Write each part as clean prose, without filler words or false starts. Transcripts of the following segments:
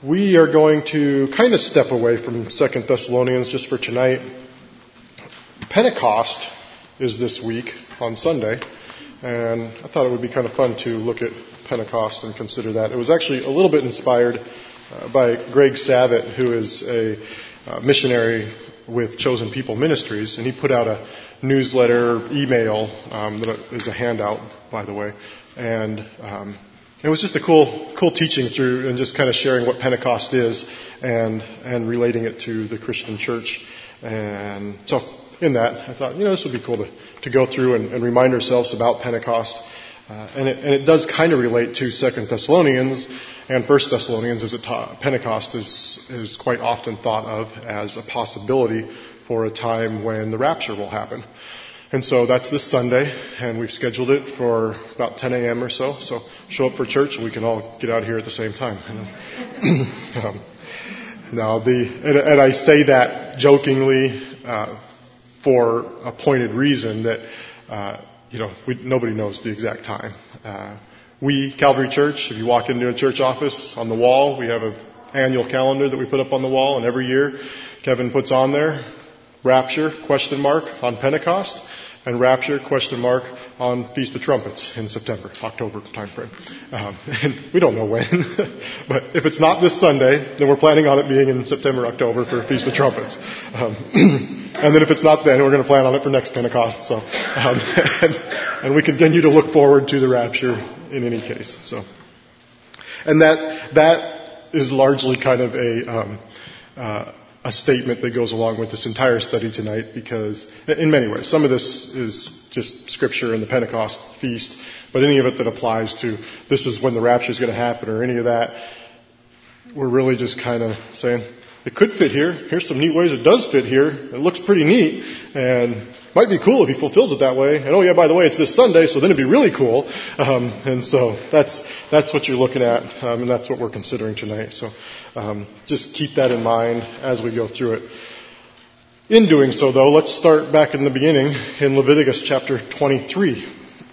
We are going to kind of step away from 2 Thessalonians just for tonight. Pentecost is this week on Sunday, and I thought it would be kind of fun to look at Pentecost and consider that. It was actually a little bit inspired by Greg Savitt, who is a missionary with Chosen People Ministries, and he put out a newsletter, email, that is a handout, by the way, and it was just a cool teaching through and just kind of sharing what Pentecost is and relating it to the Christian church. And so in that, I thought, this would be cool to go through and remind ourselves about Pentecost. And it does kind of relate to 2 Thessalonians and 1 Thessalonians, as Pentecost is quite often thought of as a possibility for a time when the rapture will happen. And so that's this Sunday, and we've scheduled it for about 10 a.m. or so. So show up for church, and we can all get out here at the same time. And I say that jokingly for a pointed reason that nobody knows the exact time. We, Calvary Church, if you walk into a church office, on the wall, we have an annual calendar that we put up on the wall, and every year Kevin puts on there, Rapture, ? On Pentecost, and Rapture, ? On Feast of Trumpets in September, October timeframe. And we don't know when, but if it's not this Sunday, then we're planning on it being in September, October for Feast of Trumpets. And then if it's not then, we're going to plan on it for next Pentecost. So, and we continue to look forward to the rapture in any case. So, and that is largely kind of a statement that goes along with this entire study tonight, because in many ways, some of this is just scripture and the Pentecost feast, but any of it that applies to this is when the rapture is going to happen or any of that, we're really just kind of saying, it could fit here. Here's some neat ways it does fit here. It looks pretty neat and might be cool if he fulfills it that way. And oh yeah, by the way, it's this Sunday, so then it'd be really cool. And so that's what you're looking at, and that's what we're considering tonight. So just keep that in mind as we go through it. In doing so, though, let's start back in the beginning in Leviticus chapter 23.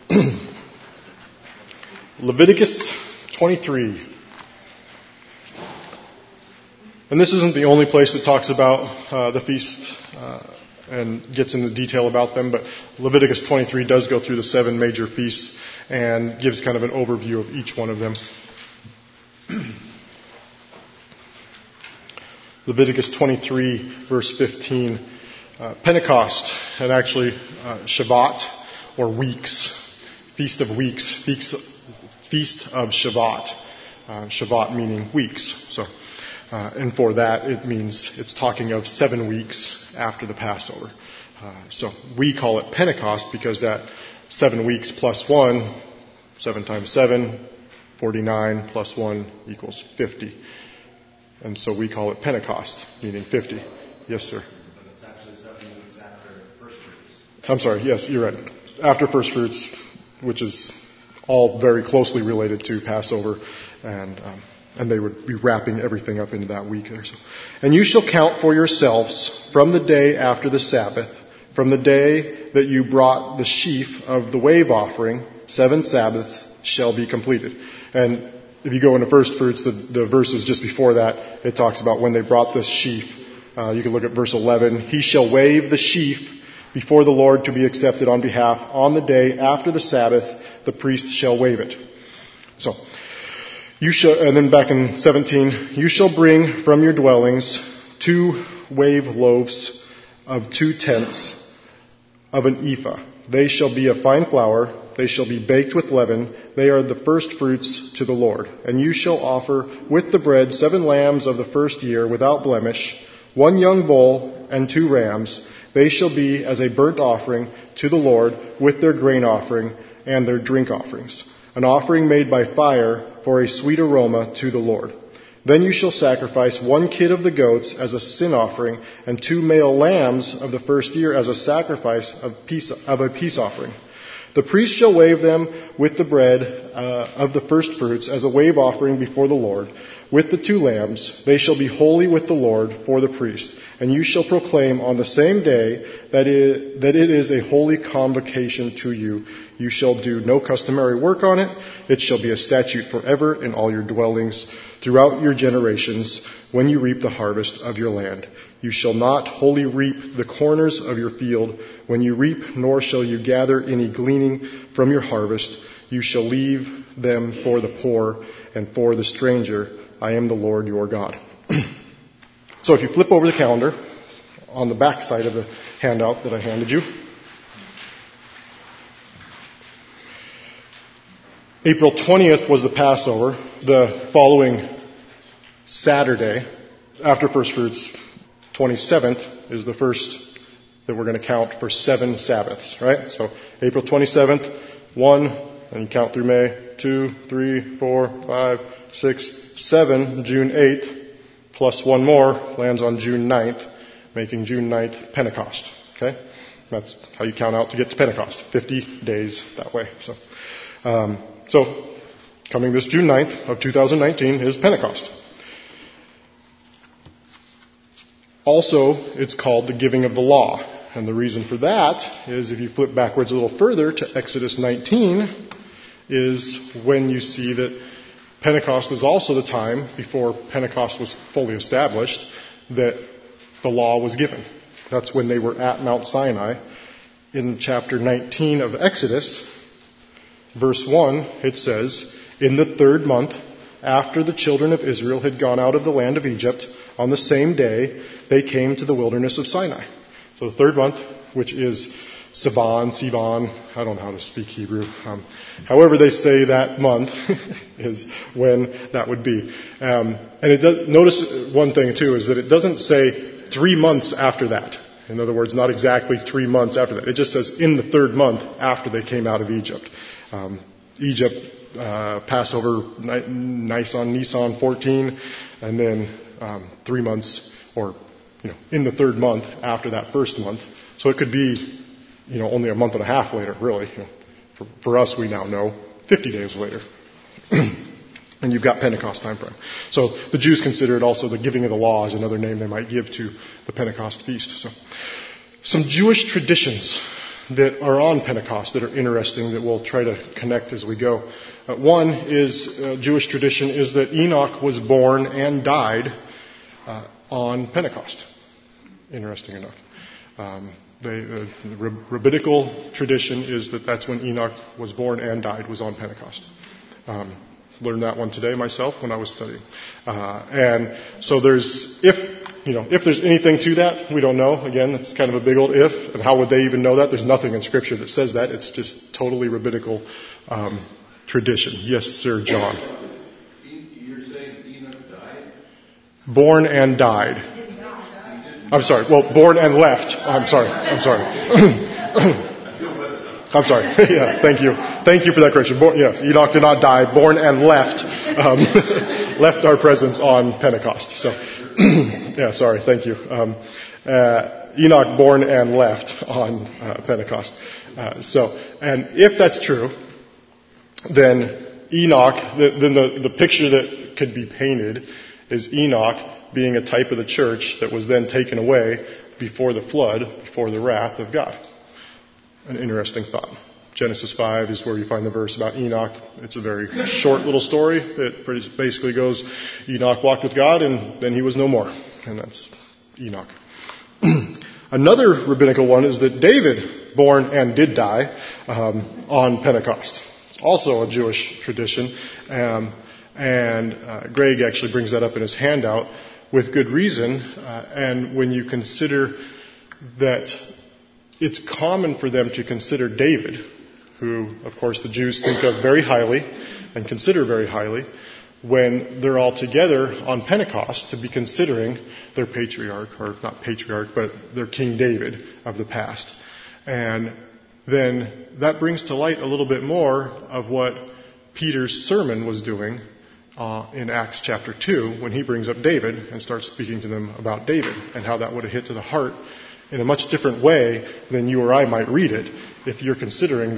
Leviticus 23. And this isn't the only place that talks about the feast and gets into detail about them, but Leviticus 23 does go through the 7 major feasts and gives kind of an overview of each one of them. Leviticus 23, verse 15. Pentecost, and actually Shavuot, or weeks. Feast of weeks. Feast of Shavuot. Shavuot meaning weeks. So, and for that, it means it's talking of 7 weeks after the Passover. So we call it Pentecost because that 7 weeks plus 1, 7 times 7, 49 plus 1 equals 50. And so we call it Pentecost, meaning 50. Yes, sir. But it's actually 7 weeks after first fruits. I'm sorry, yes, you're right. After first fruits, which is all very closely related to Passover, and they would be wrapping everything up into that week or so. And you shall count for yourselves from the day after the Sabbath, from the day that you brought the sheaf of the wave offering, 7 Sabbaths shall be completed. And if you go into first fruits, the verses just before that, it talks about when they brought this sheaf. You can look at verse 11. He shall wave the sheaf before the Lord to be accepted on behalf. On the day after the Sabbath, the priest shall wave it. So, you shall, and then back in 17, you shall bring from your dwellings 2 wave loaves of 2 tenths of an ephah. They shall be of fine flour. They shall be baked with leaven. They are the first fruits to the Lord. And you shall offer with the bread 7 lambs of the first year without blemish, 1 young bull and 2 rams. They shall be as a burnt offering to the Lord with their grain offering and their drink offerings, an offering made by fire for a sweet aroma to the Lord. Then you shall sacrifice 1 kid of the goats as a sin offering and 2 male lambs of the first year as a sacrifice of a peace offering. The priest shall wave them with the bread of the first fruits as a wave offering before the Lord. with the 2 lambs. They shall be holy with the Lord for the priest. And you shall proclaim on the same day that it is a holy convocation to you. You shall do no customary work on it. It shall be a statute forever in all your dwellings throughout your generations when you reap the harvest of your land. You shall not wholly reap the corners of your field when you reap, nor shall you gather any gleaning from your harvest. You shall leave them for the poor and for the stranger. I am the Lord your God. So if you flip over the calendar on the back side of the handout that I handed you, April 20th was the Passover. The following Saturday, after first fruits, 27th is the first that we're going to count for 7 Sabbaths, right? So April 27th, 1, and you count through May, 2, 3, 4, 5, 6, 7, June 8th, plus 1 more lands on June 9th, making June 9th Pentecost, okay? That's how you count out to get to Pentecost, 50 days that way. So coming this June 9th of 2019 is Pentecost. Also, it's called the giving of the law. And the reason for that is if you flip backwards a little further to Exodus 19, is when you see that Pentecost is also the time before Pentecost was fully established that the law was given. That's when they were at Mount Sinai. In chapter 19 of Exodus, verse 1, it says, "In the 3rd month, after the children of Israel had gone out of the land of Egypt, on the same day they came to the wilderness of Sinai." So the 3rd month, which is Sivan, I don't know how to speak Hebrew. However they say that month is when that would be. And it does, notice one thing too, is that it doesn't say 3 months after that. In other words, not exactly 3 months after that. It just says in the 3rd month after they came out of Egypt. Passover, Nisan 14, and then 3 months, or in the 3rd month after that 1st month. So it could be, only a month and a half later, really. For us, we now know 50 days later. And you've got Pentecost time frame. So the Jews consider it also the giving of the law as another name they might give to the Pentecost feast. So some Jewish traditions that are on Pentecost that are interesting that we'll try to connect as we go. One is, Jewish tradition is that Enoch was born and died on Pentecost. Interesting enough. The rabbinical tradition is that that's when Enoch was born and died, was on Pentecost. Learned that one today myself when I was studying. And so if there's anything to that, we don't know. Again, it's kind of a big old if. And how would they even know that? There's nothing in Scripture that says that. It's just totally rabbinical tradition. Yes, sir, John. You're saying Enoch died? Born and died. I'm sorry. Well, born and left. I'm sorry. I'm sorry. Yeah, thank you. Thank you for that correction. Yes, Enoch did not die. Born and left. Left our presence on Pentecost. So, yeah, sorry. Thank you. Enoch born and left on Pentecost. And if that's true, then Enoch, then the picture that could be painted is Enoch being a type of the church that was then taken away before the flood, before the wrath of God. An interesting thought. Genesis 5 is where you find the verse about Enoch. It's a very short little story. It basically goes, Enoch walked with God and then he was no more. And that's Enoch. Another rabbinical one is that David, born and did die on Pentecost. It's also a Jewish tradition. And Greg actually brings that up in his handout with good reason. And when you consider that it's common for them to consider David, who, of course, the Jews think of very highly and consider very highly, when they're all together on Pentecost to be considering their patriarch, or not patriarch, but their King David of the past. And then that brings to light a little bit more of what Peter's sermon was doing in Acts chapter 2 when he brings up David and starts speaking to them about David and how that would have hit to the heart in a much different way than you or I might read it if you're considering that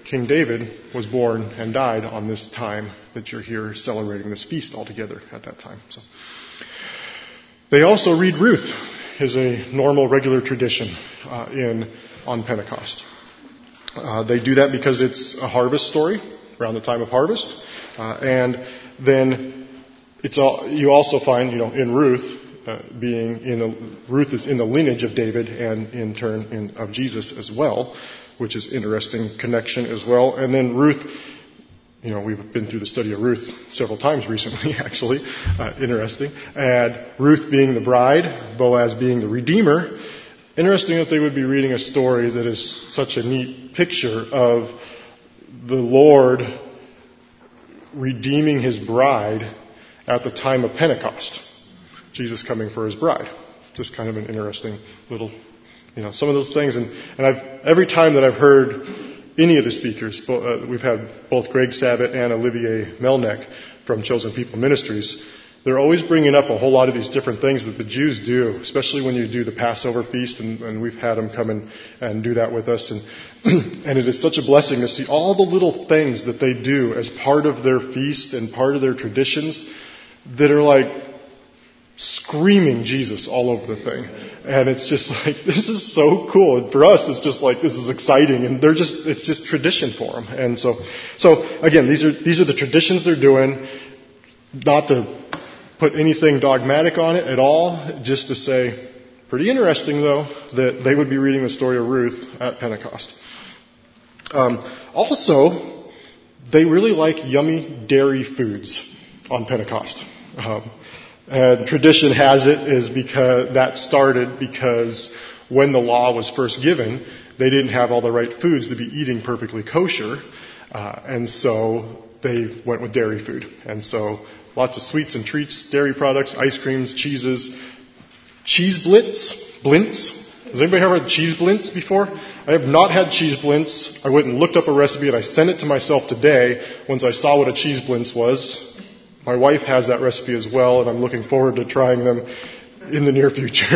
King David was born and died on this time that you're here celebrating this feast all together at that time. So they also read Ruth is a normal, regular tradition on Pentecost. They do that because it's a harvest story around the time of harvest, and then you also find in Ruth Ruth is in the lineage of David and in turn of Jesus as well, which is interesting connection as well. And then Ruth, we've been through the study of Ruth several times recently, actually. Interesting. And Ruth being the bride, Boaz being the redeemer. Interesting that they would be reading a story that is such a neat picture of the Lord redeeming his bride at the time of Pentecost. Jesus coming for his bride. Just kind of an interesting little, some of those things. And every time that I've heard any of the speakers, we've had both Greg Sabat and Olivier Melnick from Chosen People Ministries, they're always bringing up a whole lot of these different things that the Jews do, especially when you do the Passover feast, and we've had them come and do that with us. And it is such a blessing to see all the little things that they do as part of their feast and part of their traditions that are like screaming Jesus all over the thing. And it's just like, this is so cool. And for us, it's just like, this is exciting. And it's just tradition for them. And so again, these are the traditions they're doing, not to put anything dogmatic on it at all, just to say, pretty interesting though, that they would be reading the story of Ruth at Pentecost. Also, they really like yummy dairy foods on Pentecost. And tradition has it is because that started because when the law was first given, they didn't have all the right foods to be eating perfectly kosher, and so they went with dairy food. And so lots of sweets and treats, dairy products, ice creams, cheeses, cheese blints. Has anybody ever had cheese blints before? I have not had cheese blints. I went and looked up a recipe and I sent it to myself today once I saw what a cheese blints was. My wife has that recipe as well, and I'm looking forward to trying them in the near future.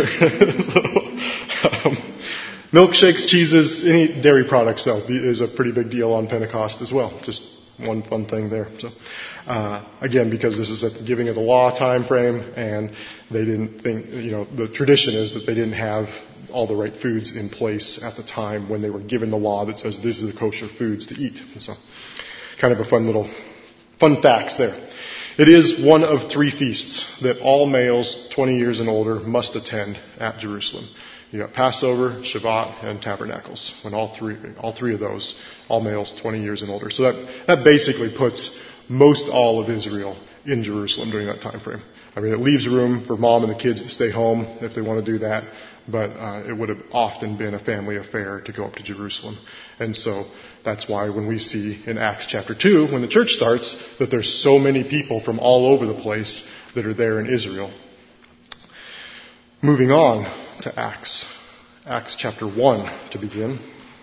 Milkshakes, cheeses, any dairy products, though, is a pretty big deal on Pentecost as well. Just one fun thing there. So, again, because this is at the giving of the law time frame, and they didn't think, the tradition is that they didn't have all the right foods in place at the time when they were given the law that says this is the kosher foods to eat. And so, kind of a fun facts there. It is one of 3 feasts that all males 20 years and older must attend at Jerusalem. You got Passover, Shabbat, and Tabernacles. When all three of those, all males 20 years and older. So that basically puts most all of Israel in Jerusalem during that time frame. I mean, it leaves room for mom and the kids to stay home if they want to do that, but it would have often been a family affair to go up to Jerusalem. And so that's why when we see in Acts chapter 2, when the church starts, that there's so many people from all over the place that are there in Israel. Moving on to Acts chapter 1 to begin.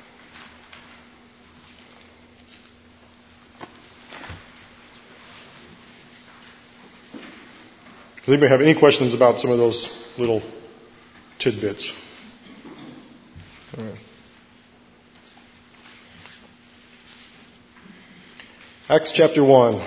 Does anybody have any questions about some of those little tidbits? All right. Acts chapter 1.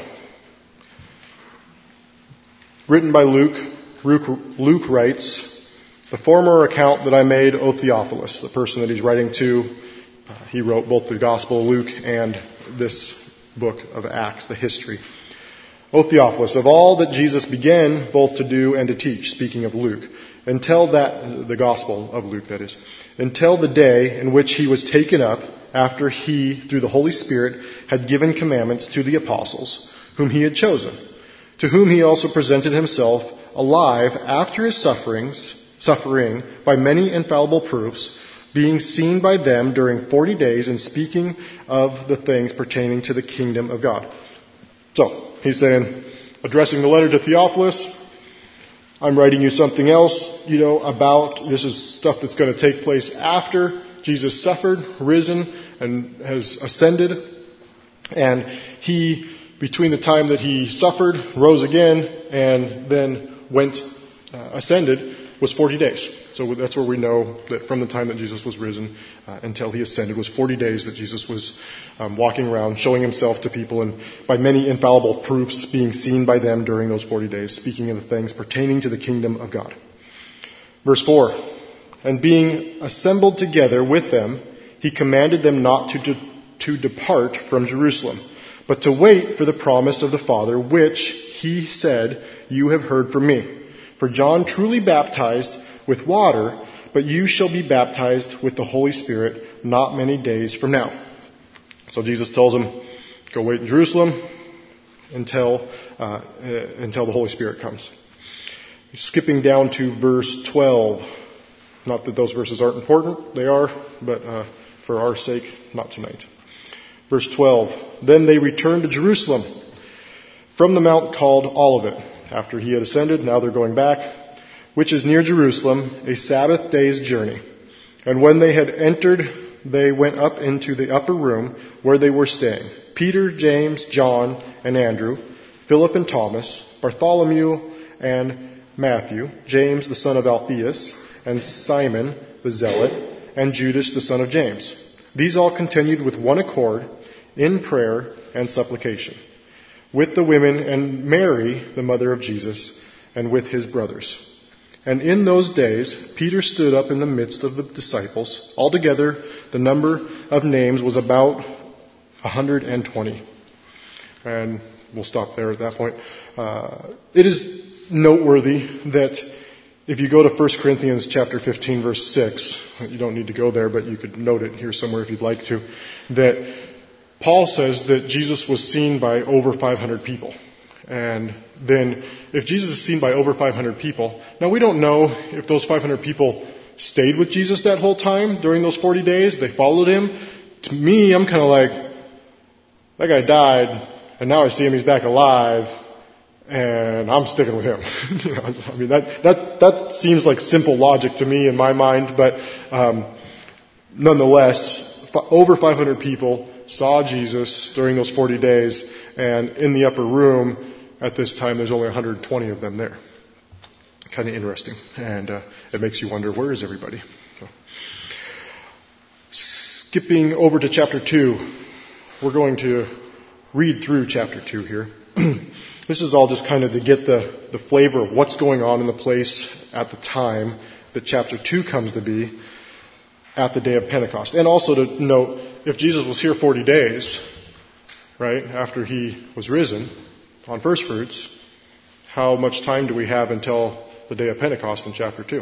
Written by Luke. Luke writes, "The former account that I made, O Theophilus," the person that he's writing to, he wrote both the Gospel of Luke and this book of Acts, the history. "O Theophilus, of all that Jesus began both to do and to teach," speaking of Luke, "until that," the Gospel of Luke that is, "until the day in which he was taken up, after he, through the Holy Spirit, had given commandments to the apostles, whom he had chosen, to whom he also presented himself alive after his suffering by many infallible proofs, being seen by them during 40 days and speaking of the things pertaining to the kingdom of God." So, he's saying, addressing the letter to Theophilus, I'm writing you something else, about, this is stuff that's going to take place after Jesus suffered, risen, and has ascended. And he, between the time that he suffered, rose again, and then ascended, was 40 days. So that's where we know that from the time that Jesus was risen until he ascended was 40 days that Jesus was walking around, showing himself to people, and by many infallible proofs being seen by them during those 40 days, speaking of the things pertaining to the kingdom of God. Verse 4, and being assembled together with them, he commanded them not to depart from Jerusalem, but to wait for the promise of the Father, which he said, you have heard from me. For John truly baptized with water, but you shall be baptized with the Holy Spirit not many days from now. So Jesus tells them, go wait in Jerusalem until the Holy Spirit comes. Skipping down to verse 12. Not that those verses aren't important, they are, but for our sake, not tonight. Verse 12. Then they returned to Jerusalem from the mount called Olivet. After he had ascended, now they're going back, which is near Jerusalem, a Sabbath day's journey. And when they had entered, they went up into the upper room where they were staying. Peter, James, John, and Andrew, Philip and Thomas, Bartholomew and Matthew, James the son of Alphaeus, and Simon the Zealot, and Judas the son of James. These all continued with one accord in prayer and supplication, with the women and Mary, the mother of Jesus, and with his brothers. And in those days, Peter stood up in the midst of the disciples. Altogether, the number of names was about 120. And we'll stop there at that point. It is noteworthy that if you go to 1 Corinthians chapter 15, verse 6, you don't need to go there, but you could note it here somewhere if you'd like to, that Paul says that Jesus was seen by over 500 people. And then if Jesus is seen by over 500 people, now we don't know if those 500 people stayed with Jesus that whole time during those 40 days, they followed him. To me, I'm kind of like, that guy died, and now I see him, he's back alive, and I'm sticking with him. I mean, that seems like simple logic to me in my mind, but nonetheless, over 500 people saw Jesus during those 40 days, and in the upper room at this time, there's only 120 of them there. Kind of interesting, and it makes you wonder, where is everybody? So, skipping over to chapter 2, we're going to read through chapter 2 here. This is all just kind of to get the flavor of what's going on in the place at the time that chapter 2 comes to be at the day of Pentecost. And also to note, if Jesus was here 40 days, right, after he was risen on first fruits, how much time do we have until the day of Pentecost in chapter 2?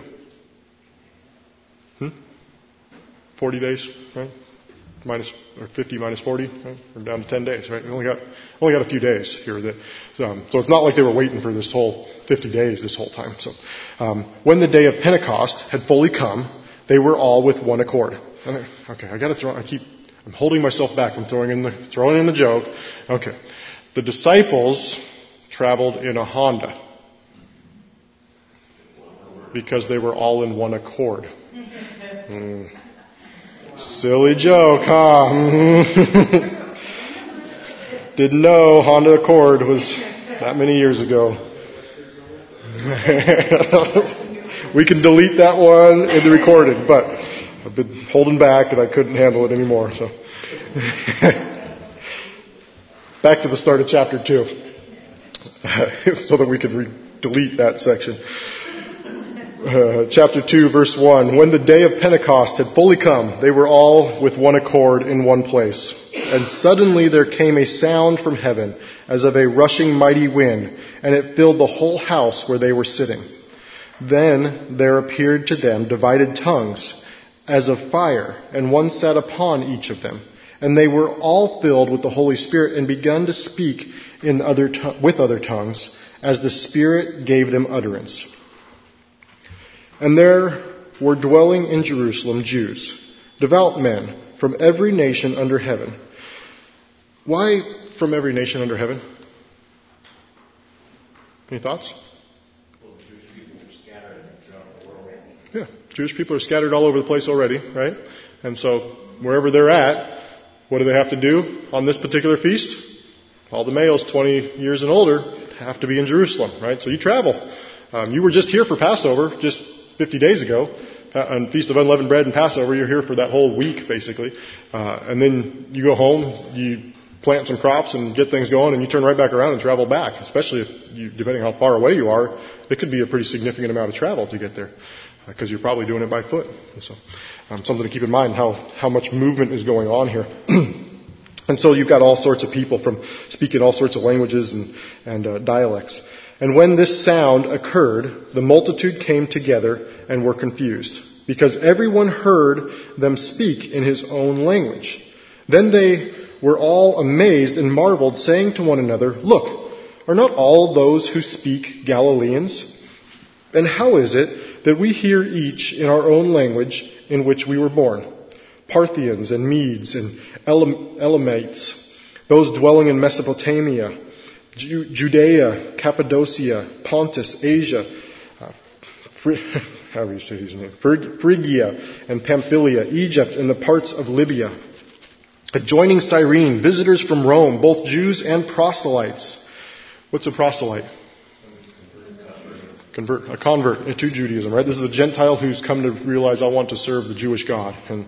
40 days, right? 50 minus 40, right? We're down to 10 days, right? We only got a few days here. So it's not like they were waiting for this whole 50 days this whole time. So when the day of Pentecost had fully come, they were all with one accord. Okay, I'm holding myself back from throwing in the joke. Okay. The disciples traveled in a Honda because they were all in one accord. Silly joke, huh? Didn't know Honda Accord was that many years ago. We can delete that one in the recording, but I've been holding back and I couldn't handle it anymore. So, back to the start of chapter 2, so that we could delete that section. Chapter 2, verse 1. When the day of Pentecost had fully come, they were all with one accord in one place. And suddenly there came a sound from heaven, as of a rushing mighty wind, and it filled the whole house where they were sitting. Then there appeared to them divided tongues, as of fire, and one sat upon each of them. And they were all filled with the Holy Spirit, and began to speak with other tongues, as the Spirit gave them utterance. And there were dwelling in Jerusalem Jews, devout men from every nation under heaven. Why from every nation under heaven? Any thoughts? Well, Jewish people are scattered throughout the world. Yeah, Jewish people are scattered all over the place already, right? And so wherever they're at, what do they have to do on this particular feast? All the males 20 years and older have to be in Jerusalem, right? So you travel. You were just here for Passover just 50 days ago, on Feast of Unleavened Bread and Passover. You're here for that whole week, basically. And then you go home, you plant some crops and get things going, and you turn right back around and travel back. Especially if you, depending on how far away you are, it could be a pretty significant amount of travel to get there, because you're probably doing it by foot. And so, something to keep in mind, how much movement is going on here. And so you've got all sorts of people from speaking all sorts of languages and dialects. And when this sound occurred, the multitude came together and were confused, because everyone heard them speak in his own language. Then they were all amazed and marveled, saying to one another, "Look, are not all those who speak Galileans? And how is it that we hear each in our own language in which we were born? Parthians and Medes and Elamites, those dwelling in Mesopotamia, Judea, Cappadocia, Pontus, Asia, Phrygia and Pamphylia, Egypt and the parts of Libya, adjoining Cyrene, visitors from Rome, both Jews and proselytes." What's a proselyte? A convert to Judaism, right? This is a Gentile who's come to realize, I want to serve the Jewish God. And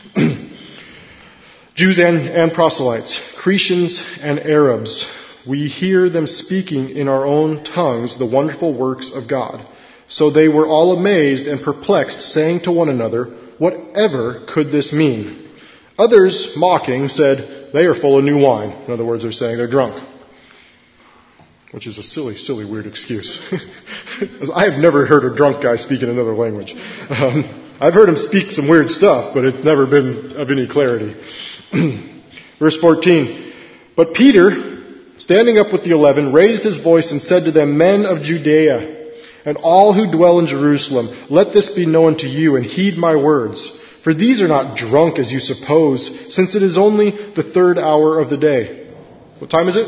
Jews and proselytes, Cretians and Arabs, we hear them speaking in our own tongues the wonderful works of God. So they were all amazed and perplexed, saying to one another, "Whatever could this mean?" Others, mocking, said, "They are full of new wine." In other words, they're saying they're drunk. Which is a silly, silly, weird excuse. I have never heard a drunk guy speak in another language. I've heard him speak some weird stuff, but it's never been of any clarity. Verse 14, "But Peter, standing up with the 11, raised his voice and said to them, 'Men of Judea, and all who dwell in Jerusalem, let this be known to you, and heed my words. For these are not drunk as you suppose, since it is only the 3rd hour of the day.'" What time is it?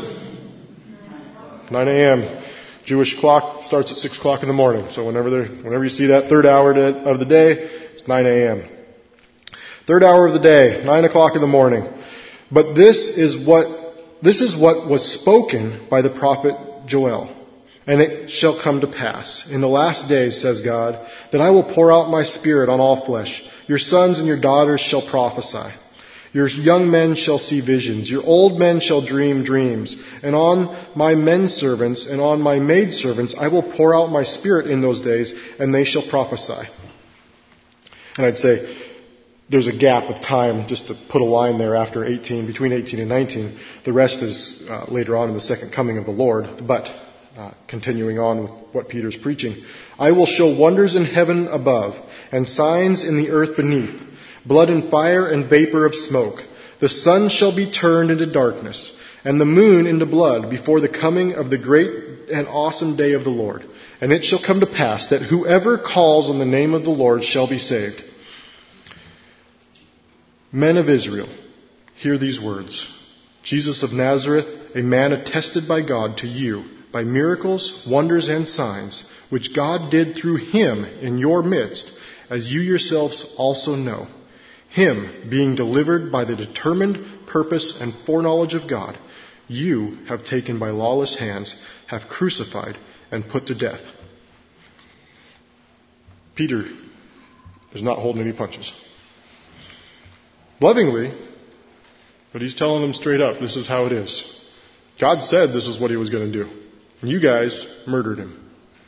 9 a.m. Jewish clock starts at 6 o'clock in the morning. So whenever you see that 3rd hour of the day, it's 9 a.m. 3rd hour of the day, 9 o'clock in the morning. "But this is what was spoken by the prophet Joel. And it shall come to pass in the last days, says God, that I will pour out my Spirit on all flesh. Your sons and your daughters shall prophesy. Your young men shall see visions. Your old men shall dream dreams. And on my men servants and on my maid servants I will pour out my Spirit in those days, and they shall prophesy." And I'd say there's a gap of time, just to put a line there after 18, between 18 and 19. The rest is later on in the second coming of the Lord. But continuing on with what Peter's preaching, "I will show wonders in heaven above and signs in the earth beneath, blood and fire and vapor of smoke. The sun shall be turned into darkness and the moon into blood before the coming of the great and awesome day of the Lord. And it shall come to pass that whoever calls on the name of the Lord shall be saved." Men of Israel, hear these words. Jesus of Nazareth, a man attested by God to you by miracles, wonders, and signs, which God did through him in your midst, as you yourselves also know. Him, being delivered by the determined purpose and foreknowledge of God, you have taken by lawless hands, have crucified and put to death. Peter is not holding any punches. Lovingly, but he's telling them straight up, this is how it is. God said this is what he was going to do. And you guys murdered him.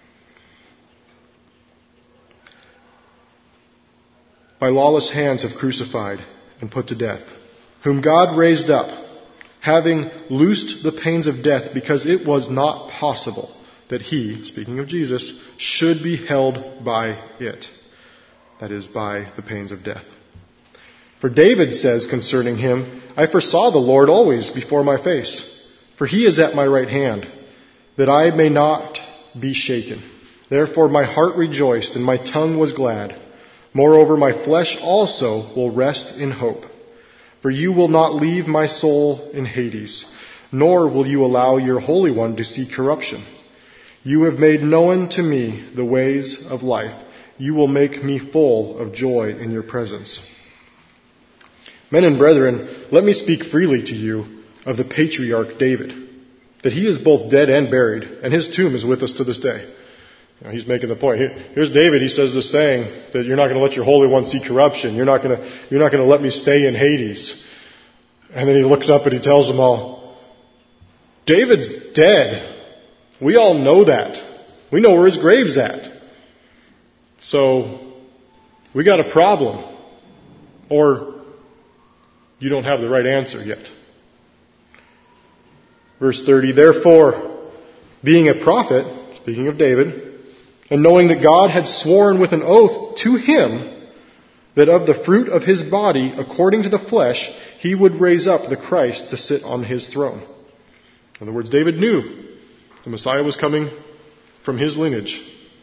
By lawless hands have crucified and put to death, whom God raised up, having loosed the pains of death, because it was not possible that he, speaking of Jesus, should be held by it. That is, by the pains of death. For David says concerning him, "I foresaw the Lord always before my face, for he is at my right hand, that I may not be shaken. Therefore my heart rejoiced and my tongue was glad. Moreover, my flesh also will rest in hope. For you will not leave my soul in Hades, nor will you allow your Holy One to see corruption. You have made known to me the ways of life. You will make me full of joy in your presence." Men and brethren, let me speak freely to you of the patriarch David, that he is both dead and buried, and his tomb is with us to this day. He's making the point. Here's David. He says this thing that you're not going to let your Holy One see corruption. You're not going to let me stay in Hades. And then he looks up and he tells them all, David's dead. We all know that. We know where his grave's at. So, we got a problem. Or, you don't have the right answer yet. Verse 30, therefore, being a prophet, speaking of David, and knowing that God had sworn with an oath to him that of the fruit of his body, according to the flesh, he would raise up the Christ to sit on his throne. In other words, David knew the Messiah was coming from his lineage.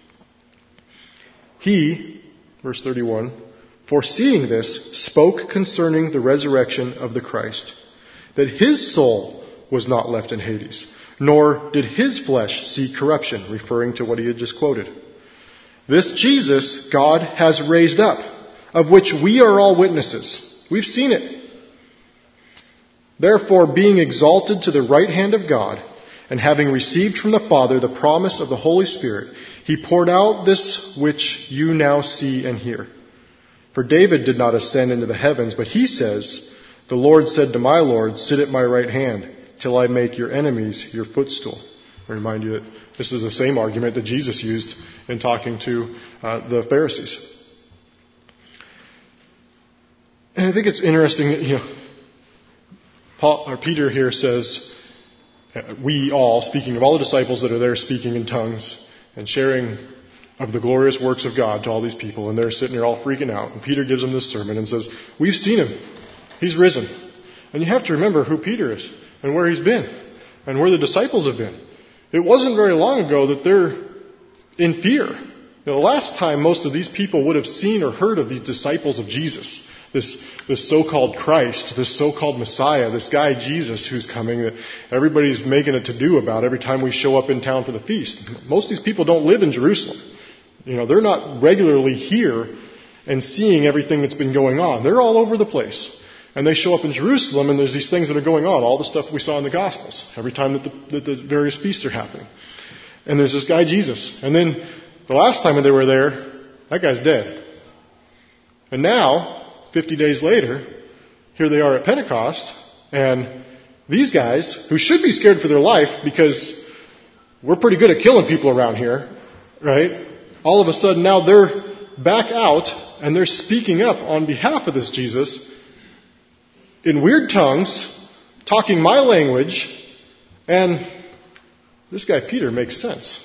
He, verse 31, foreseeing this, spoke concerning the resurrection of the Christ, that his soul was not left in Hades, nor did his flesh see corruption, referring to what he had just quoted. This Jesus God has raised up, of which we are all witnesses. We've seen it. Therefore, being exalted to the right hand of God, and having received from the Father the promise of the Holy Spirit, he poured out this which you now see and hear. For David did not ascend into the heavens, but he says, the Lord said to my Lord, sit at my right hand, till I make your enemies your footstool. I remind you that this is the same argument that Jesus used in talking to the Pharisees. And I think it's interesting that, Peter here says, we all, speaking of all the disciples that are there speaking in tongues and sharing of the glorious works of God to all these people, and they're sitting there all freaking out. And Peter gives them this sermon and says, we've seen him. He's risen. And you have to remember who Peter is and where he's been and where the disciples have been. It wasn't very long ago that they're in fear. The last time most of these people would have seen or heard of these disciples of Jesus, this so-called Christ, this so-called Messiah, this guy Jesus who's coming that everybody's making a to-do about every time we show up in town for the feast. Most of these people don't live in Jerusalem. They're not regularly here and seeing everything that's been going on. They're all over the place. And they show up in Jerusalem and there's these things that are going on, all the stuff we saw in the Gospels, every time that the various feasts are happening. And there's this guy Jesus. And then the last time they were there, that guy's dead. And now, 50 days later, here they are at Pentecost, and these guys, who should be scared for their life because we're pretty good at killing people around here, right? All of a sudden now they're back out and they're speaking up on behalf of this Jesus in weird tongues, talking my language, and this guy Peter makes sense.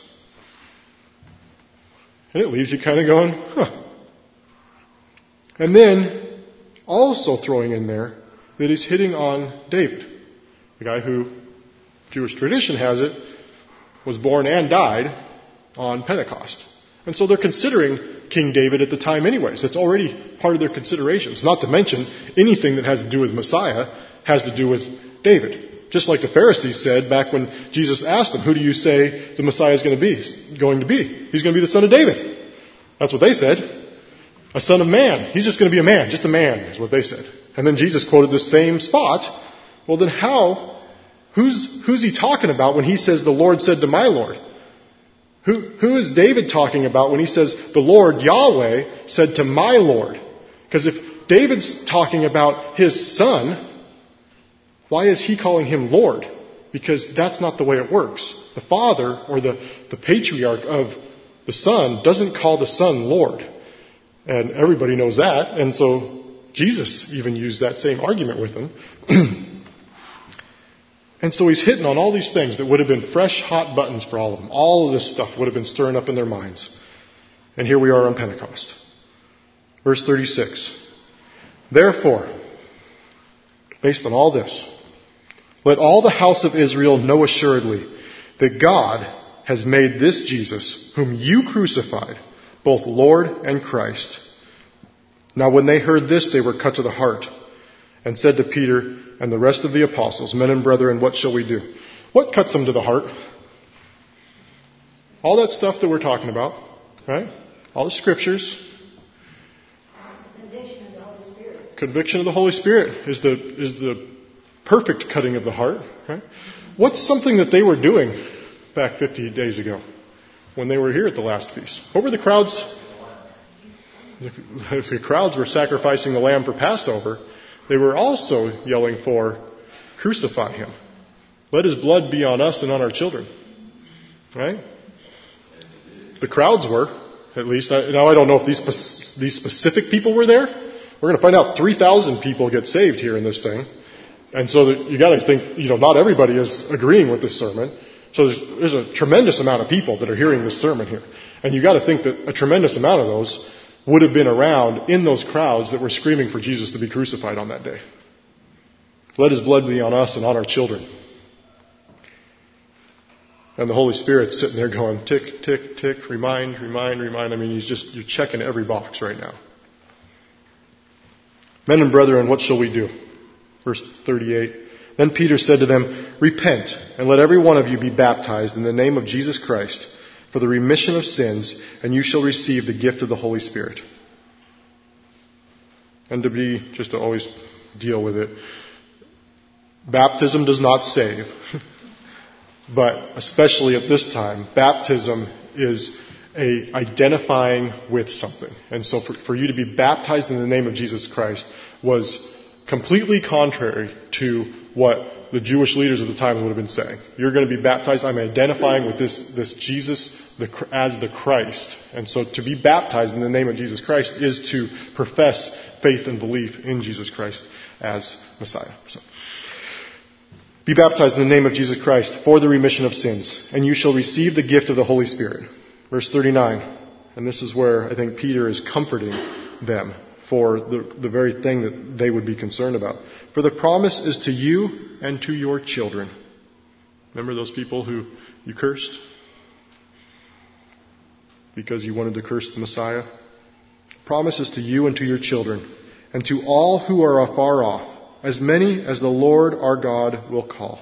And it leaves you kind of going, huh. And then also throwing in there that he's hitting on David, the guy who, Jewish tradition has it, was born and died on Pentecost. And so they're considering King David at the time anyways. It's already part of their considerations. Not to mention anything that has to do with Messiah has to do with David. Just like the Pharisees said back when Jesus asked them, who do you say the Messiah is going to be? He's going to be the son of David. That's what they said. A son of man. He's just going to be a man. Just a man is what they said. And then Jesus quoted the same spot. Well then who's he talking about when he says the Lord said to my Lord? Who is David talking about when he says the Lord Yahweh said to my Lord? Because if David's talking about his son, why is he calling him Lord? Because that's not the way it works. The father or the patriarch of the son doesn't call the son Lord. And everybody knows that. And so Jesus even used that same argument with him. And so he's hitting on all these things that would have been fresh, hot buttons for all of them. All of this stuff would have been stirring up in their minds. And here we are on Pentecost. Verse 36. Therefore, based on all this, let all the house of Israel know assuredly that God has made this Jesus, whom you crucified, both Lord and Christ. Now when they heard this, they were cut to the heart and said to Peter and the rest of the apostles, men and brethren, what shall we do? What cuts them to the heart? All that stuff that we're talking about, right? All the scriptures. Conviction of the Holy Spirit. Conviction of the Holy Spirit is the perfect cutting of the heart, right? What's something that they were doing back 50 days ago? when they were here at the last feast? What were the crowds? The crowds were sacrificing the lamb for Passover. They were also yelling for, crucify him. Let his blood be on us and on our children. Right? The crowds were, at least. Now I don't know if these specific people were there. We're going to find out 3,000 people get saved here in this thing. And so you got to think, not everybody is agreeing with this sermon. So there's a tremendous amount of people that are hearing this sermon here. And you got to think that a tremendous amount of those would have been around in those crowds that were screaming for Jesus to be crucified on that day. Let his blood be on us and on our children. And the Holy Spirit's sitting there going, tick, tick, tick, remind. I mean, you're checking every box right now. Men and brethren, what shall we do? Verse 38. Then Peter said to them, repent, and let every one of you be baptized in the name of Jesus Christ for the remission of sins, and you shall receive the gift of the Holy Spirit. And just to always deal with it, baptism does not save. But especially at this time, baptism is a identifying with something. And so for you to be baptized in the name of Jesus Christ was completely contrary to what the Jewish leaders of the time would have been saying. You're going to be baptized. I'm identifying with this Jesus as the Christ. And so to be baptized in the name of Jesus Christ is to profess faith and belief in Jesus Christ as Messiah. So, be baptized in the name of Jesus Christ for the remission of sins, and you shall receive the gift of the Holy Spirit. Verse 39. And this is where I think Peter is comforting them for the very thing that they would be concerned about. For the promise is to you and to your children. Remember those people who you cursed? Because you wanted to curse the Messiah? The promise is to you and to your children, and to all who are afar off, as many as the Lord our God will call.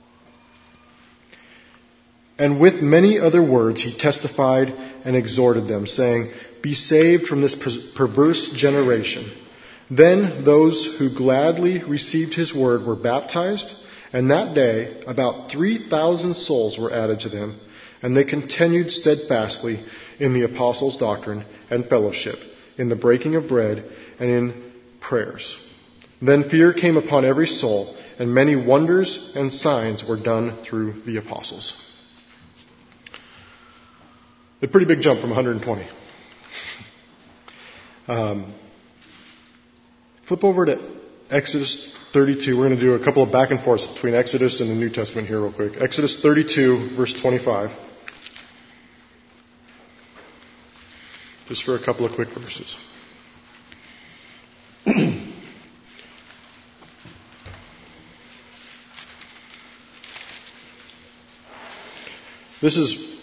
And with many other words he testified and exhorted them, saying, be saved from this perverse generation. Then those who gladly received his word were baptized, and that day about 3,000 souls were added to them, and they continued steadfastly in the apostles' doctrine and fellowship, in the breaking of bread, and in prayers. Then fear came upon every soul, and many wonders and signs were done through the apostles. A pretty big jump from 120. Flip over to Exodus 32. We're going to do a couple of back and forths between Exodus and the New Testament here real quick. Exodus 32, verse 25. Just for a couple of quick verses. This is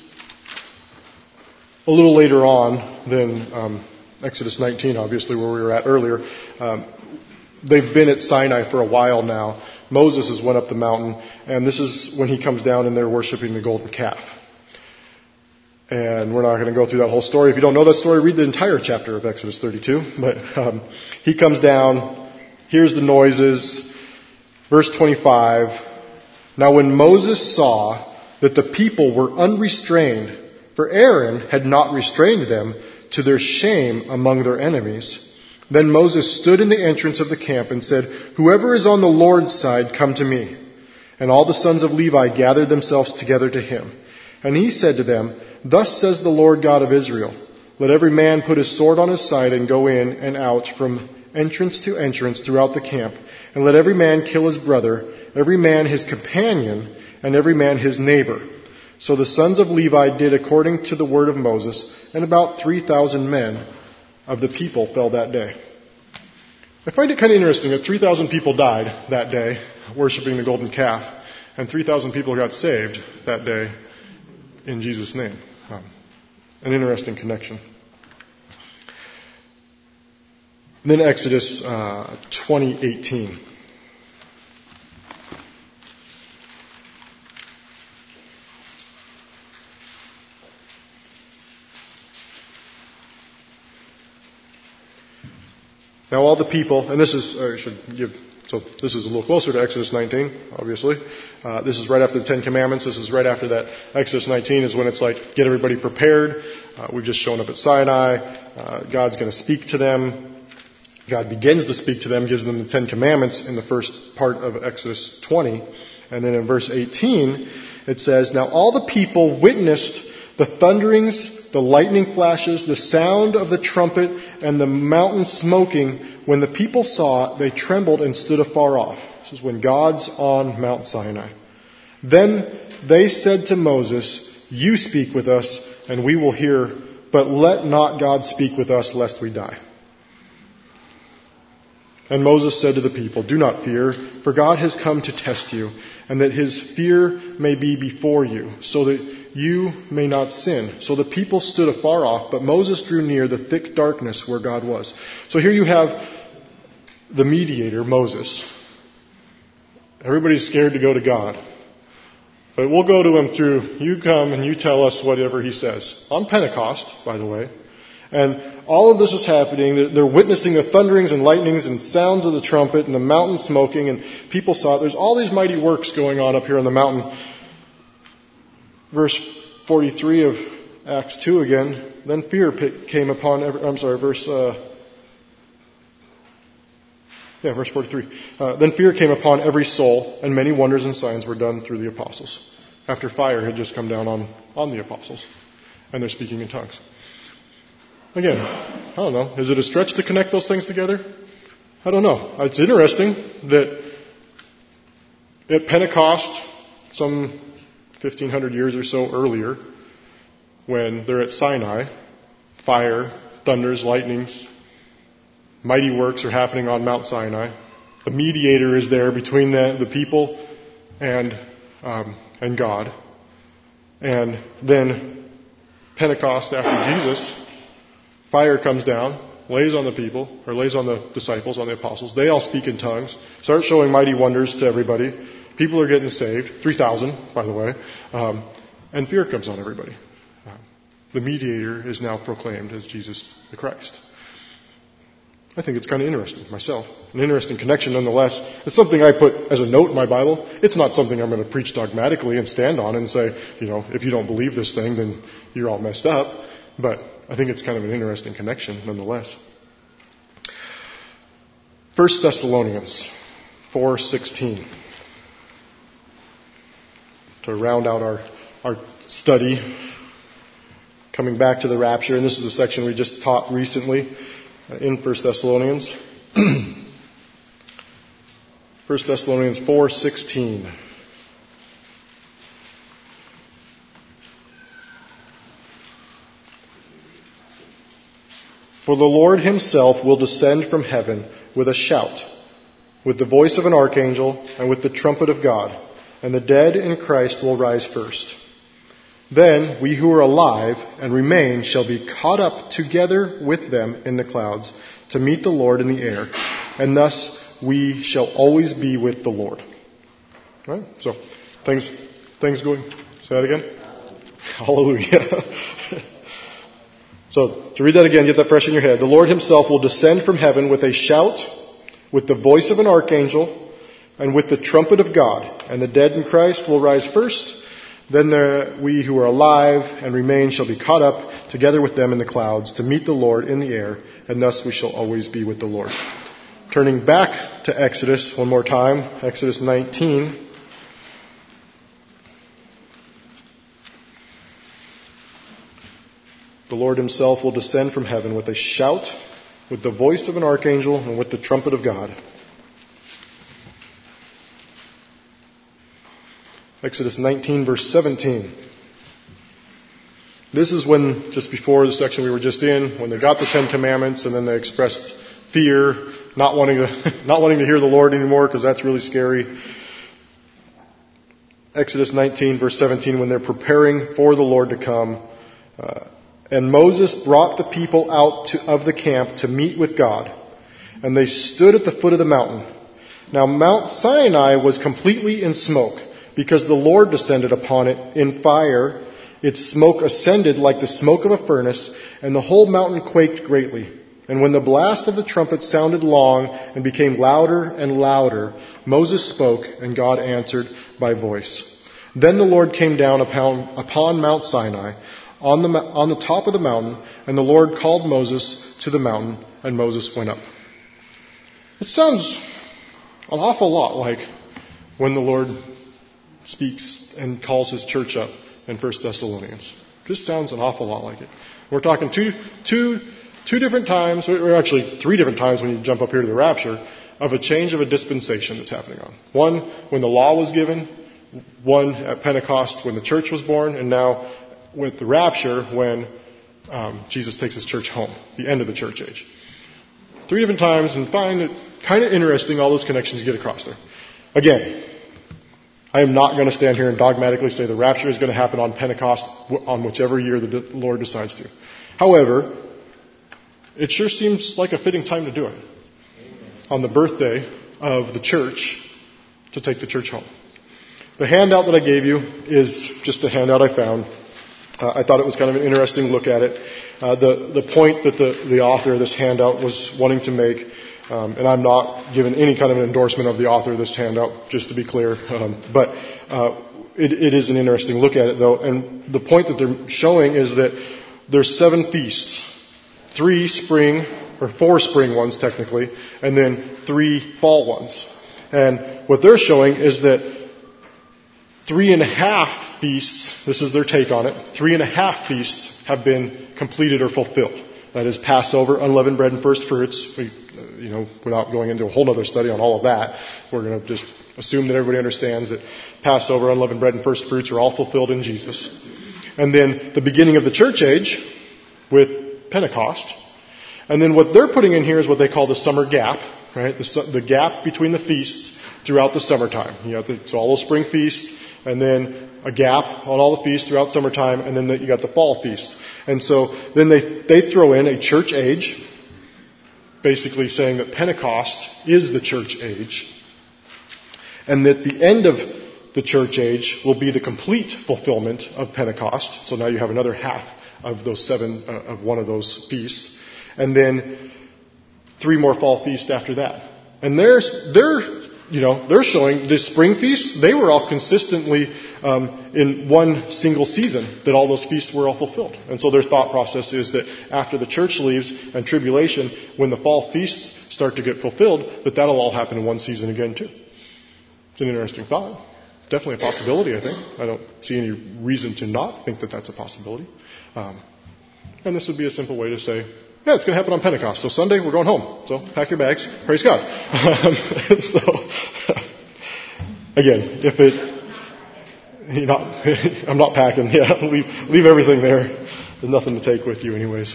a little later on than Exodus 19, obviously, where we were at earlier. They've been at Sinai for a while now. Moses has went up the mountain, and this is when he comes down and they're worshiping the golden calf. And we're not going to go through that whole story. If you don't know that story, read the entire chapter of Exodus 32. But he comes down, hears the noises. Verse 25. Now when Moses saw that the people were unrestrained, for Aaron had not restrained them, to their shame among their enemies. Then Moses stood in the entrance of the camp and said, whoever is on the Lord's side, come to me. And all the sons of Levi gathered themselves together to him. And he said to them, thus says the Lord God of Israel, let every man put his sword on his side and go in and out from entrance to entrance throughout the camp. And let every man kill his brother, every man his companion, and every man his neighbor. So the sons of Levi did according to the word of Moses, and about 3,000 men of the people fell that day. I find it kind of interesting that 3,000 people died that day worshiping the golden calf, and 3,000 people got saved that day in Jesus' name. An interesting connection. Then Exodus 20:18. Now all the people, and this is, I should give So this is a little closer to Exodus 19, obviously. This is right after the Ten Commandments. This is right after that. Exodus 19 is when it's like, get everybody prepared. We've just shown up at Sinai. God's going to speak to them. God begins to speak to them, gives them the Ten Commandments in the first part of Exodus 20. And then in verse 18, it says, now all the people witnessed the thunderings, the lightning flashes, the sound of the trumpet, and the mountain smoking. When the people saw it, they trembled and stood afar off. This is when God's on Mount Sinai. Then they said to Moses, you speak with us, and we will hear, but let not God speak with us, lest we die. And Moses said to the people, do not fear, for God has come to test you, and that his fear may be before you, so that you may not sin. So the people stood afar off, but Moses drew near the thick darkness where God was. So here you have the mediator, Moses. Everybody's scared to go to God. But we'll go to him through, you come and you tell us whatever he says. On Pentecost, by the way. And all of this is happening. They're witnessing the thunderings and lightnings and sounds of the trumpet and the mountain smoking, and people saw it. There's all these mighty works going on up here on the mountain. Verse 43 of Acts 2 again. Then fear came upon verse 43. Then fear came upon every soul, and many wonders and signs were done through the apostles. After fire had just come down on the apostles, and they're speaking in tongues. Again, I don't know. Is it a stretch to connect those things together? I don't know. It's interesting that at Pentecost, some 1,500 years or so earlier, when they're at Sinai, fire, thunders, lightnings, mighty works are happening on Mount Sinai. The mediator is there between the people and God. And then Pentecost after Jesus, fire comes down, lays on the people, or lays on the disciples, on the apostles. They all speak in tongues, start showing mighty wonders to everybody. People are getting saved, 3,000, by the way, and fear comes on everybody. The mediator is now proclaimed as Jesus the Christ. I think it's kind of interesting myself. An interesting connection nonetheless. It's something I put as a note in my Bible. It's not something I'm going to preach dogmatically and stand on and say, if you don't believe this thing, then you're all messed up. But I think it's kind of an interesting connection nonetheless. 1 Thessalonians 4:16. To round out our study, coming back to the rapture, and this is a section we just taught recently in 1 Thessalonians. 1 Thessalonians 4:16. For the Lord himself will descend from heaven with a shout, with the voice of an archangel, and with the trumpet of God, and the dead in Christ will rise first. Then we who are alive and remain shall be caught up together with them in the clouds to meet the Lord in the air, and thus we shall always be with the Lord. All right? So, things going. Say that again. Hallelujah. So, to read that again, get that fresh in your head. The Lord himself will descend from heaven with a shout, with the voice of an archangel, and with the trumpet of God, and the dead in Christ will rise first. Then we who are alive and remain shall be caught up together with them in the clouds to meet the Lord in the air, and thus we shall always be with the Lord. Turning back to Exodus one more time, Exodus 19. The Lord himself will descend from heaven with a shout, with the voice of an archangel, and with the trumpet of God. Exodus 19, verse 17. This is when, just before the section we were just in, when they got the Ten Commandments and then they expressed fear, not wanting to hear the Lord anymore because that's really scary. Exodus 19, verse 17, when they're preparing for the Lord to come. And Moses brought the people out of the camp to meet with God. And they stood at the foot of the mountain. Now Mount Sinai was completely in smoke, because the Lord descended upon it in fire. Its smoke ascended like the smoke of a furnace, and the whole mountain quaked greatly. And when the blast of the trumpet sounded long and became louder and louder, Moses spoke, and God answered by voice. Then the Lord came down upon Mount Sinai, on the top of the mountain, and the Lord called Moses to the mountain, and Moses went up. It sounds an awful lot like when the Lord speaks and calls his church up in 1 Thessalonians. Just sounds an awful lot like it. We're talking two different times, or actually 3 different times when you jump up here to the rapture, of a change of a dispensation that's happening on. One when the law was given, one at Pentecost when the church was born, and now with the rapture when Jesus takes his church home, the end of the church age. 3 different times, and find it kind of interesting all those connections you get across there. Again, I am not going to stand here and dogmatically say the rapture is going to happen on Pentecost on whichever year the Lord decides to. However, it sure seems like a fitting time to do it. On the birthday of the church, to take the church home. The handout that I gave you is just a handout I found. I thought it was kind of an interesting look at it. The point that the author of this handout was wanting to make, and I'm not giving any kind of an endorsement of the author of this handout, just to be clear, but it is an interesting look at it, though. And the point that they're showing is that there's 7 feasts, 4 spring ones technically, and then 3 fall ones. And what they're showing is that 3.5 feasts, this is their take on it, 3.5 feasts have been completed or fulfilled. That is Passover, unleavened bread and first fruits. Without going into a whole other study on all of that, we're going to just assume that everybody understands that Passover, unleavened bread and first fruits are all fulfilled in Jesus. And then the beginning of the church age with Pentecost. And then what they're putting in here is what they call the summer gap, right? The gap between the feasts throughout the summertime. So all those spring feasts, and then a gap on all the feasts throughout summertime, and then you got the fall feasts. And so then they throw in a church age, basically saying that Pentecost is the church age, and that the end of the church age will be the complete fulfillment of Pentecost. So now you have another half of those 7 of one of those feasts, and then 3 more fall feasts after that. And they're showing the spring feasts, they were all consistently in one single season that all those feasts were all fulfilled. And so their thought process is that after the church leaves and tribulation, when the fall feasts start to get fulfilled, that'll all happen in one season again too. It's an interesting thought. Definitely a possibility, I think. I don't see any reason to not think that that's a possibility. And this would be a simple way to say, yeah, it's going to happen on Pentecost. So Sunday, we're going home. So pack your bags. Praise God. Again, I'm not packing. Yeah, leave everything there. There's nothing to take with you anyways.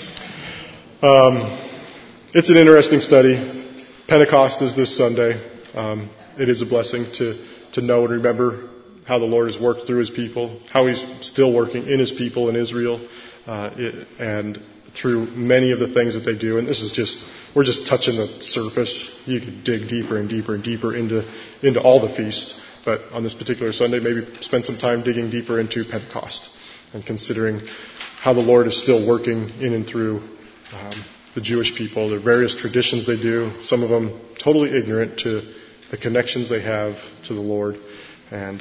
It's an interesting study. Pentecost is this Sunday. It is a blessing to know and remember how the Lord has worked through his people, how he's still working in his people in Israel, and through many of the things that they do. And we're just touching the surface. You could dig deeper and deeper and deeper into all the feasts. But on this particular Sunday, maybe spend some time digging deeper into Pentecost and considering how the Lord is still working in and through the Jewish people, their various traditions they do, some of them totally ignorant to the connections they have to the Lord. And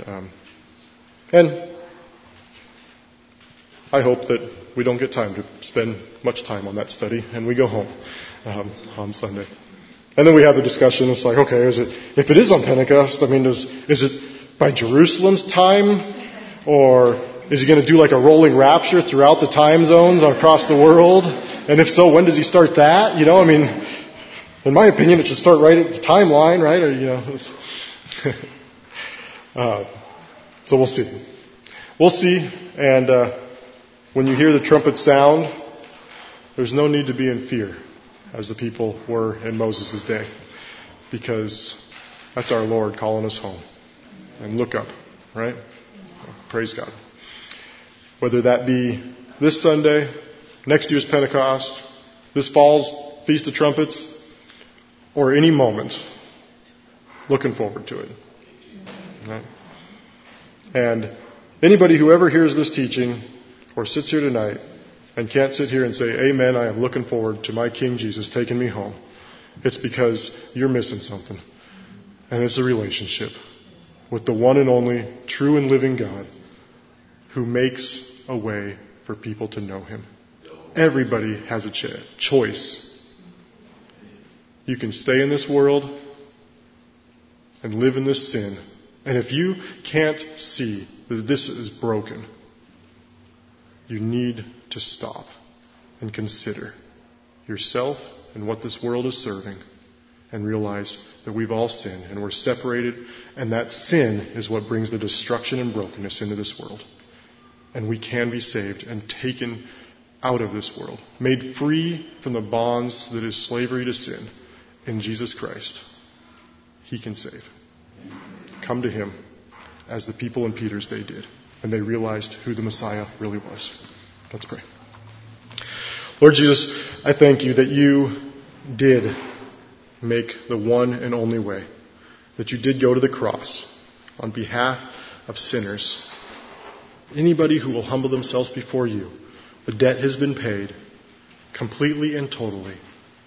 I hope that we don't get time to spend much time on that study, and we go home on Sunday. And then we have the discussion. It's like, okay, if it is on Pentecost, I mean, is it by Jerusalem's time, or is he going to do like a rolling rapture throughout the time zones across the world? And if so, when does he start that? I mean, in my opinion, it should start right at the timeline, right? Or so we'll see. We'll see, and when you hear the trumpet sound, there's no need to be in fear, as the people were in Moses' day, because that's our Lord calling us home. And look up, right? Praise God. Whether that be this Sunday, next year's Pentecost, this fall's Feast of Trumpets, or any moment, looking forward to it. Right? And anybody who ever hears this teaching or sits here tonight and can't sit here and say, amen, I am looking forward to my King Jesus taking me home, it's because you're missing something. And it's a relationship with the one and only true and living God who makes a way for people to know Him. Everybody has a choice. You can stay in this world and live in this sin. And if you can't see that this is broken, you need to stop and consider yourself and what this world is serving and realize that we've all sinned and we're separated, and that sin is what brings the destruction and brokenness into this world. And we can be saved and taken out of this world, made free from the bonds that is slavery to sin in Jesus Christ. He can save. Come to Him as the people in Peter's day did, and they realized who the Messiah really was. Let's pray. Lord Jesus, I thank you that you did make the one and only way, that you did go to the cross on behalf of sinners. Anybody who will humble themselves before you, the debt has been paid completely and totally.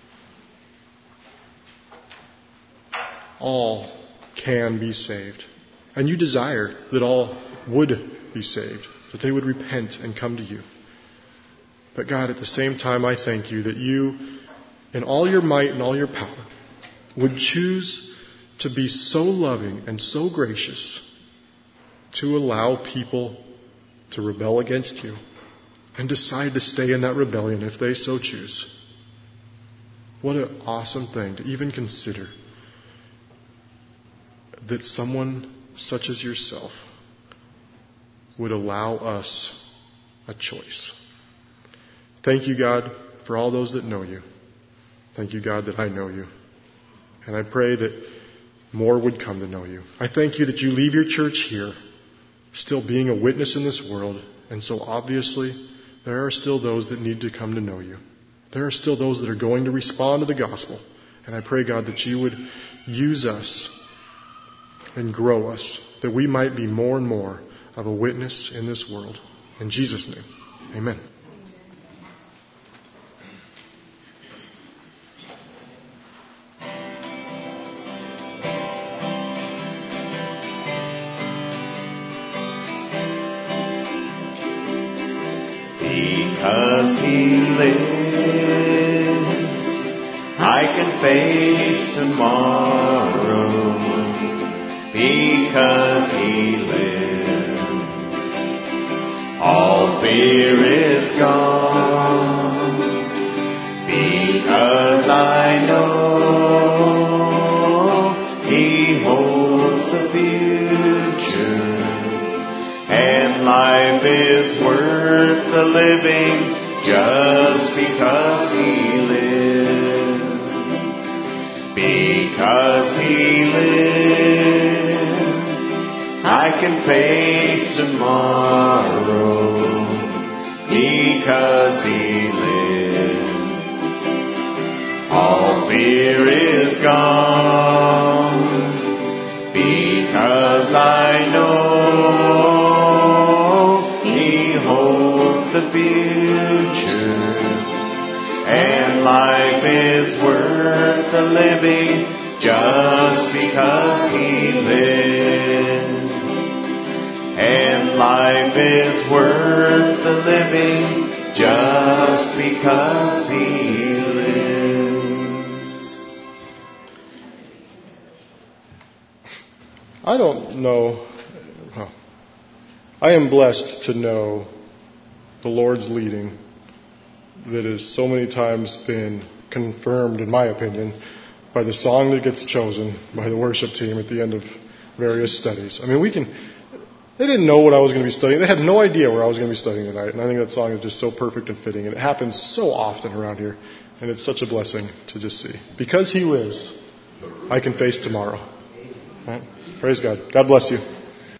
All can be saved. And you desire that all would be saved, that they would repent and come to you. But God, at the same time, I thank you that you, in all your might and all your power, would choose to be so loving and so gracious to allow people to rebel against you and decide to stay in that rebellion if they so choose. What an awesome thing to even consider that someone such as yourself would allow us a choice. Thank you, God, for all those that know you. Thank you, God, that I know you. And I pray that more would come to know you. I thank you that you leave your church here, still being a witness in this world. And so obviously, there are still those that need to come to know you. There are still those that are going to respond to the gospel. And I pray, God, that you would use us and grow us, that we might be more and more of a witness in this world. In Jesus' name, amen. Because He lives, I can face tomorrow. Because He lives, all fear is gone. Because I know He holds the future, and life is worth the living just because He lives. Because He lives, I can face tomorrow. Because He lives, all fear is gone. Because I know He holds the future, and life is worth the living just because He lives. And life is worth the living just because He lives. I don't know. I am blessed to know the Lord's leading that has so many times been confirmed, in my opinion, by the song that gets chosen by the worship team at the end of various studies. I mean, they didn't know what I was going to be studying. They had no idea where I was going to be studying tonight. And I think that song is just so perfect and fitting. And it happens so often around here. And it's such a blessing to just see. Because He lives, I can face tomorrow. Right? Praise God. God bless you.